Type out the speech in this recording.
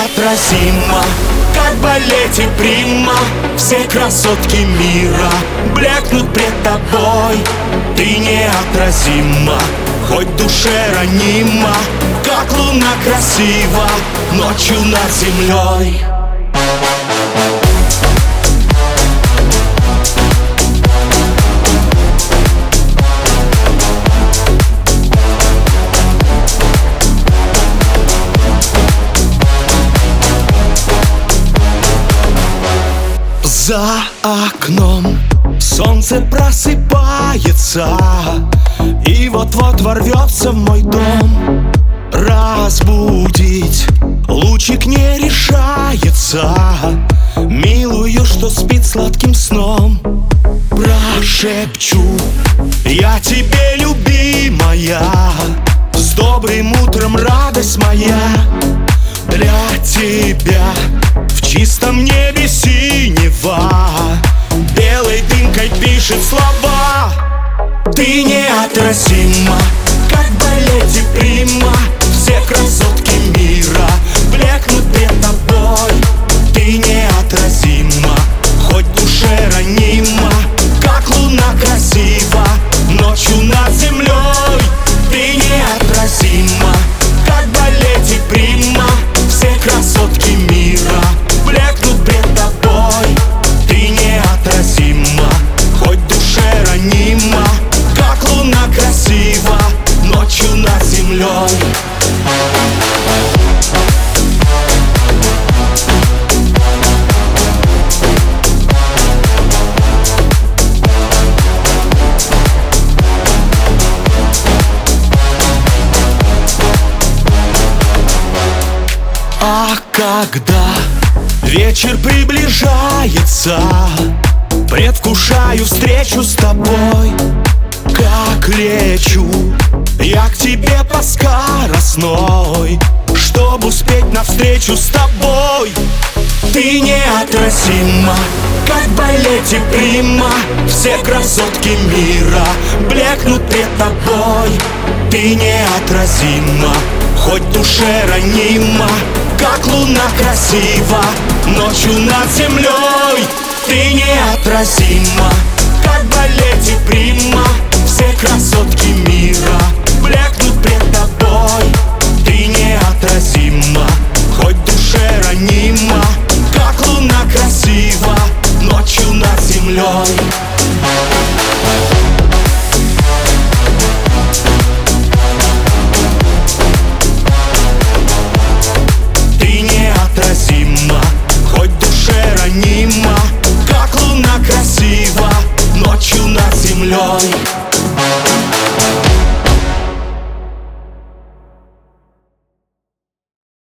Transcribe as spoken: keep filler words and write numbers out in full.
неотразима, как в балете прима. Все красотки мира блекнут пред тобой. Ты неотразима, хоть в душе ранима, как луна красива ночью над землей. За окном солнце просыпается и вот-вот ворвется в мой дом. Разбудить лучик не решается милую, что спит сладким сном. Прошепчу я тебе, любимая, с добрым утром, радость моя. Для тебя в чистом небе синева белой дымкой пишет слова. Ты неотразима, как в балете прима. Все красотки мира блекнут пред тобой. Ты неотразима, хоть в душе ранима, как луна красива ночью над землей. Ты неотразима, как в балете прима. Все красотки мира блекнут пред тобой. Ты неотразима, хоть в душе ранима, как луна красива ночью над землей. А когда вечер приближается, предвкушаю встречу с тобой. Как лечу я к тебе по скоростной, чтобы успеть навстречу с тобой. Ты неотразима, как в балете прима. Все красотки мира блекнут пред тобой. Ты неотразима, хоть в душе ранима, как луна красива ночью над землей. Ты неотразима, как в балете прима. Все красотки мира